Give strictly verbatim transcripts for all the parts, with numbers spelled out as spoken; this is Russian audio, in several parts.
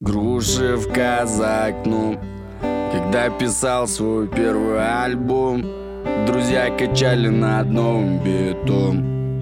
Грушевка за окном. Когда писал свой первый альбом, друзья качали над новым битом.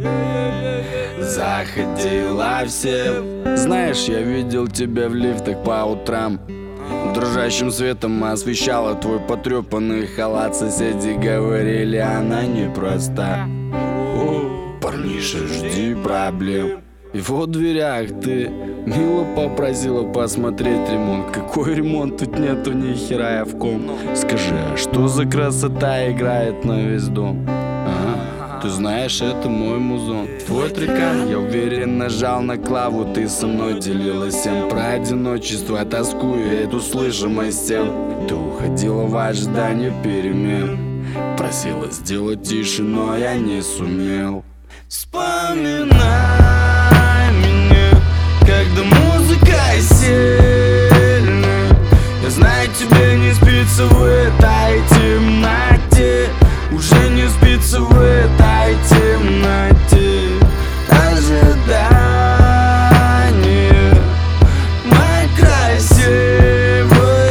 Заходила все. Знаешь, я видел тебя в лифтах по утрам. Дрожащим светом освещала твой потрепанный халат. Соседи говорили, она непроста. О, парниша, жди проблем. И вот в дверях ты мило попросила посмотреть ремонт. Какой ремонт? Тут нету ни хера, я в ком. Скажи, а что за красота играет на весь дом? Ага, ты знаешь, это мой музон. Твой трекан, я уверен, нажал на клаву. Ты со мной делилась всем про одиночество, тоску и эту слышимость тем. Ты уходила в ожидании перемен, просила сделать тише, но я не сумел. Вспоминай меня, когда музыка сильная. Я знаю, тебе не спится в этой темноте. Уже не спится в этой темноте. Ожидание, моя красивая.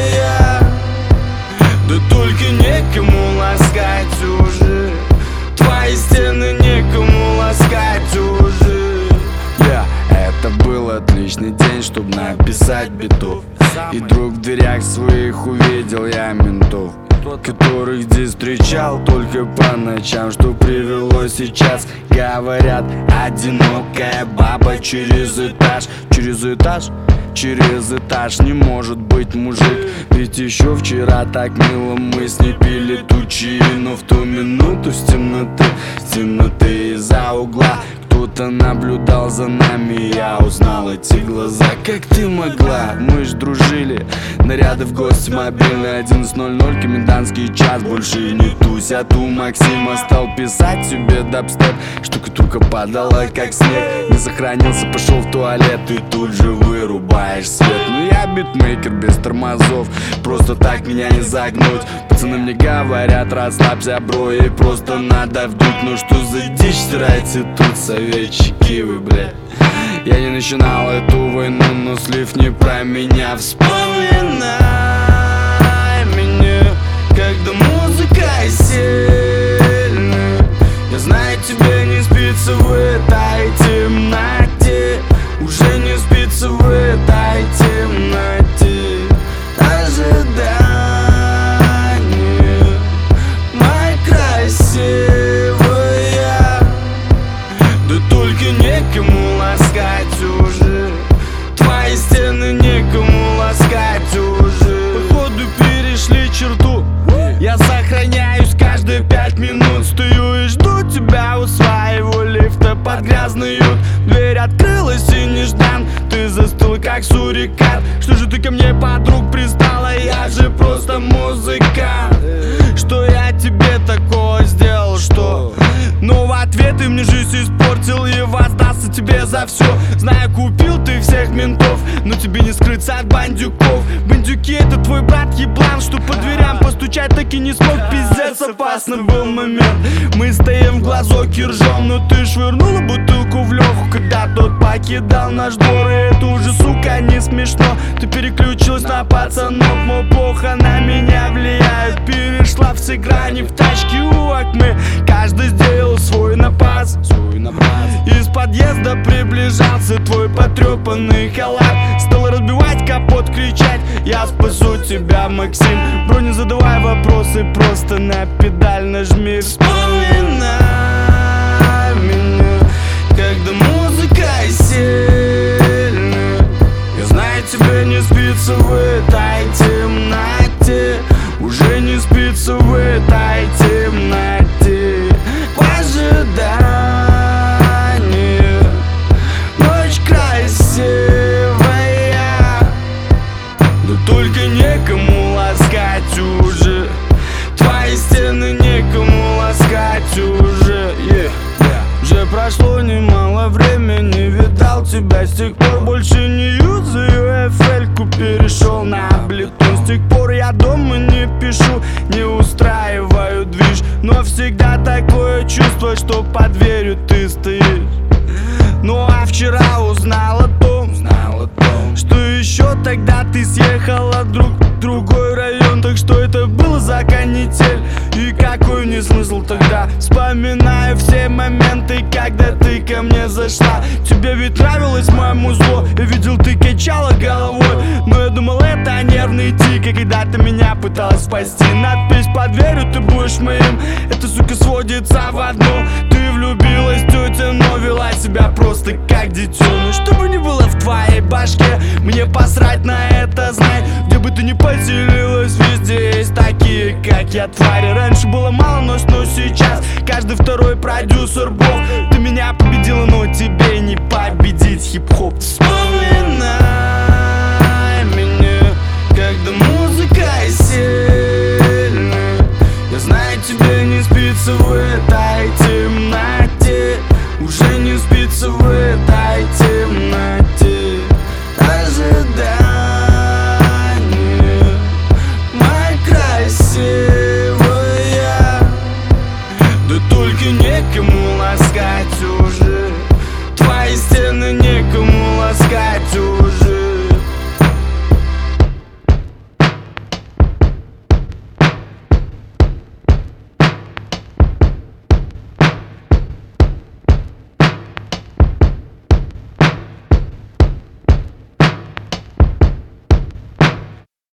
Да только некому ласкать уже. Твои стены некому ласкать уже. Yeah. Это был отличный день, чтобы написать битов. И вдруг в дверях своих увидел я ментов, которых здесь встречал только по ночам. Что привело сейчас? Говорят, одинокая баба через этаж. Через этаж? Через этаж не может быть мужик. Ведь еще вчера так мило мы с ней пили тучи. Но в ту минуту с темноты, с темноты из-за угла кто-то наблюдал за нами. Я узнал эти глаза. Как ты могла? Мы ж дружили. Наряды в гости мобильный. одиннадцать ноль ноль, комендантский час. Больше не тусь, а ту Максима стал писать себе дабстеп. Штукатурка падала как снег. Не сохранился, пошел в туалет и тут же вырубаешь свет. Ну я битмейкер без тормозов, просто так меня не загнуть. Пацаны мне говорят, расслабься, бро, и просто надо вдуть. Ну что за дичь стирайте тут, советчики вы, блядь. Я не начинал эту войну, но слив не про меня. Вспоминай меня, когда музыка сильная. Я знаю, тебе не спится в этой темноте. Уже не спится в этой темноте. Ожидание, моя красивая. Да только некому ласкать уже. Твои стены некому ласкать уже. Походу перешли черту. Я сохраняюсь каждые пять минут. Стою и жду тебя у своего лифта под грязный ют. Дверь открылась и неждан. Ты застыла как сурикат. Что же ты ко мне, подруг, пристала? Я же просто музыкант. Что я тебе такого сделал, что? Но в ответ ты мне жизнь испортил и воздастся тебе за все. Знаю, купил ты всех ментов, но тебе не скрыться от бандюков. Бандюки — это твой брат еблан, что по дверям постучать так и не смог. Пиздец, опасный был момент. Мы стоим в глазок и ржем, но ты швырнула бутылку в Леху, когда тот покидал наш двор. И это уже, сука, не смешно. Ты переключилась на пацанов, мол, плохо на меня влияет. Перешла все грани в тачке у Акме. Каждый сделал свой напас, свой напас. Из подъезда приближался твой потрепанный халат. Стал разбивать капот, кричать: я спасу тебя, Максим. Бро, не задавай вопросы, просто на педаль нажми. Вспоминай меня, когда музыка сильная. Я знаю, тебе не спится в этой темноте. Уже не спится в этой темноте. В ожидании, ночь красивая. Да только некому ласкать уже. Твои стены некому ласкать уже. yeah. Уже прошло немало времени, видал тебя с тех пор. Больше не юзаю эф эль-ку, перешел на Абleton. С тех пор я дома не пишу, не устраиваю движ. Но всегда такое чувство, что под дверью ты стоишь. Ну а вчера узнал о том, что еще тогда ты съехала друг в другой район. Так что это было за канитель? И какой мне смысл тогда? Вспоминаю все моменты, когда ты ко мне зашла. Тебе ведь нравилось мое музло, я видел, ты качала головой. Но я думал, это нервный тик. И когда ты меня пыталась спасти, надпись под дверью, ты будешь моим. Эта сука сводится в одно: ты влюбилась, тетя, но вела себя просто как детеныш. Чтобы не было в твоей башке, мне посрать на это, знай. Где бы ты ни поселилась, везде есть такие, как я, твари. Раньше было мало, но, но сейчас каждый второй продюсер бог. Ты меня победила, но тебе не победить хип-хоп. Вспоминай меня, когда музыка сильная. Я знаю, тебе не спится в этой темноте. Уже не спится в этой темноте. Ожидание, моя красивая. Да только некому ласкать